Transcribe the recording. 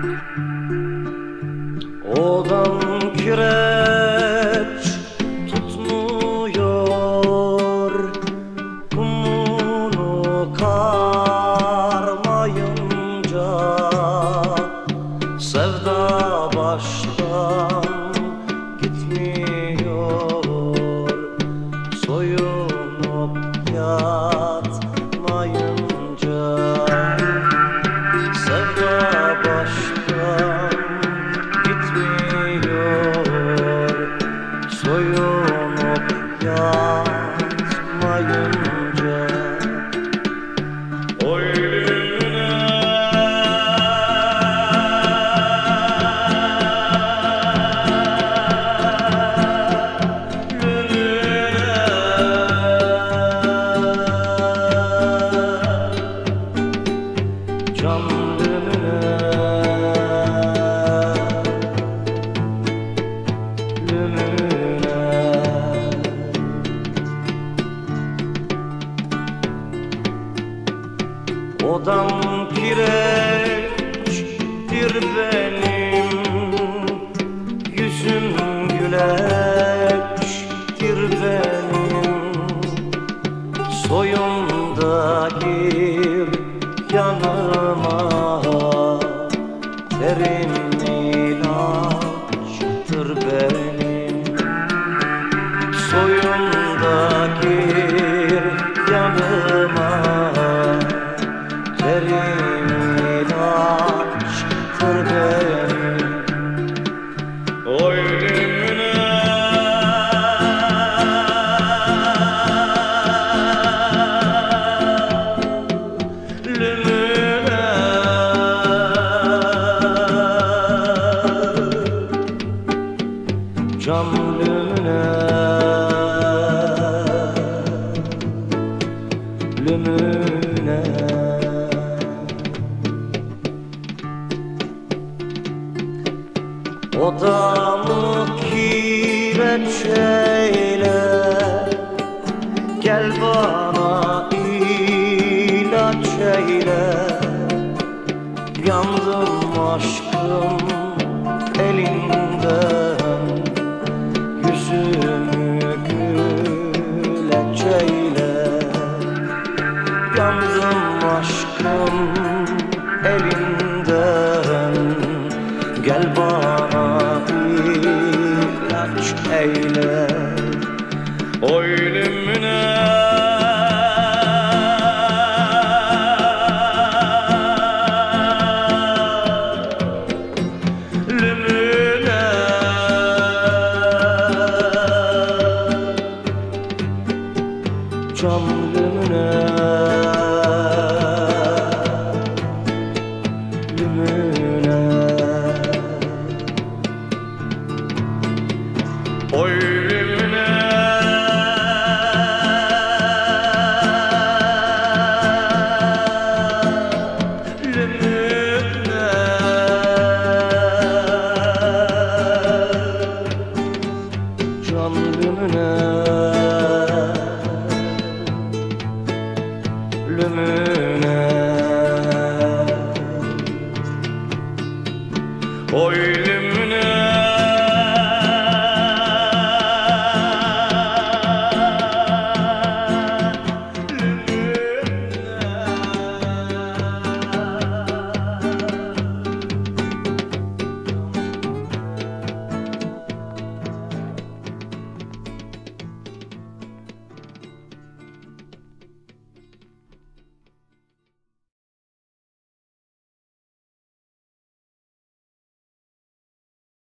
Odam kireç tutmuyor, kumunu karmayınca sevda baştan gitmiyor. Soyunup yatmayınca sevda baştan gitmiyor. Soyunup yatmayınca oy can lümüne, lümüne. Odam kireçtir benim, yüzüm güleçtir benim. Soyumda gir yanıma, terim ilaçtır benim. Soyumda gir yanıma, terim ilaçtır benim. Oy lümüne, lümüne. Cam lümüne, lümüne. Odamı kireç eyle, gel bana ilaç eyle. Yandım aşkım elinden, yüzümü güleç eyle. Yandım aşkım elinden, gel bana ilaç eyle. Oy lümüne, lümüne. Cam lümüne, lümüne. Oy lümüne, lümüne. Can lümüne, lümüne. Oy